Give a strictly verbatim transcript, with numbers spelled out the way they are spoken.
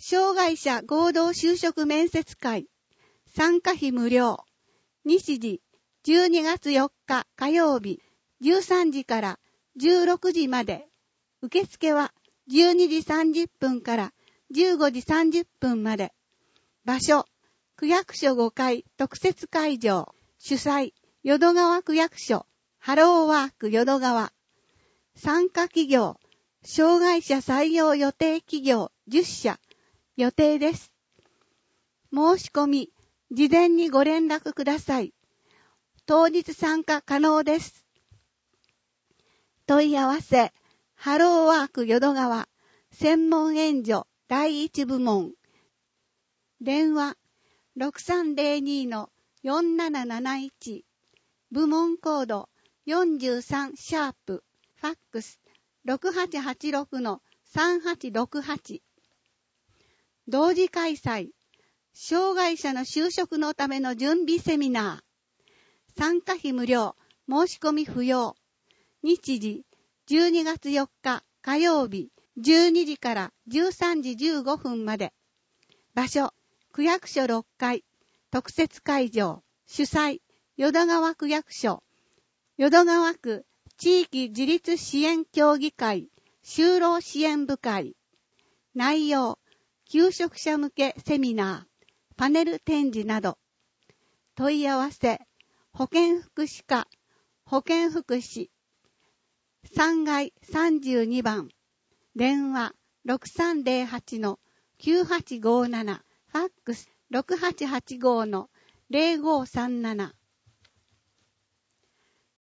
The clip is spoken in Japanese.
障害者合同就職面接会、参加費無料。日時、じゅうにがつよっか火曜日、じゅうさんじからじゅうろくじまで。受付はじゅうにじさんじゅっぷんからじゅうごじさんじゅっぷんまで。場所、区役所ごかい特設会場。主催、淀川区役所、ハローワーク淀川。参加企業、障害者採用予定企業じゅっしゃ予定です。申し込み、事前にご連絡ください。当日参加可能です。問い合わせ、ハローワーク淀川、専門援助第一部門。電話、ろくさんゼロにのよんなななないち。部門コードよんじゅうさんシャープ。ファックスろくはちはちろくのさんはちろくはち。同時開催、障害者の就職のための準備セミナー。参加費無料、申し込み不要。日時、じゅうにがつよっか火曜日、じゅうにじからじゅうさんじじゅうごふんまで。場所、区役所ろっかい、特設会場。主催、淀川区役所。淀川区地域自立支援協議会、就労支援部会。内容、求職者向けセミナー、パネル展示など。問い合わせ、保健福祉課、保健福祉。さんがいさんじゅうにばん。電話ろくさんゼロはちのきゅうはちごなな。ファックスろくはちはちごのゼロごさんなな。